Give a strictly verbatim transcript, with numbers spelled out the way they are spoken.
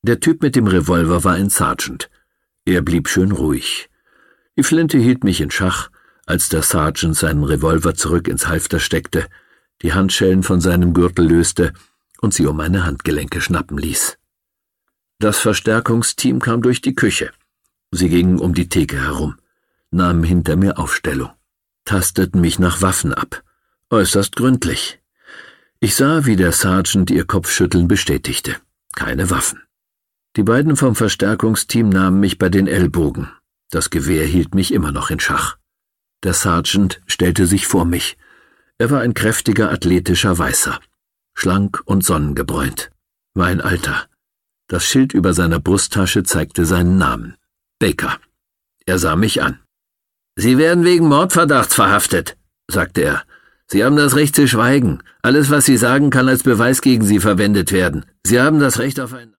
Der Typ mit dem Revolver war ein Sergeant. Er blieb schön ruhig. Die Flinte hielt mich in Schach, als der Sergeant seinen Revolver zurück ins Halfter steckte, die Handschellen von seinem Gürtel löste und sie um meine Handgelenke schnappen ließ. Das Verstärkungsteam kam durch die Küche. Sie gingen um die Theke herum, nahmen hinter mir Aufstellung, tasteten mich nach Waffen ab, äußerst gründlich. Ich sah, wie der Sergeant ihr Kopfschütteln bestätigte. Keine Waffen. Die beiden vom Verstärkungsteam nahmen mich bei den Ellbogen. Das Gewehr hielt mich immer noch in Schach. Der Sergeant stellte sich vor mich. Er war ein kräftiger, athletischer Weißer, schlank und sonnengebräunt. Mein Alter. Das Schild über seiner Brusttasche zeigte seinen Namen. Baker. Er sah mich an. »Sie werden wegen Mordverdachts verhaftet«, sagte er. »Sie haben das Recht zu schweigen. Alles, was Sie sagen, kann als Beweis gegen Sie verwendet werden. Sie haben das Recht auf ein...«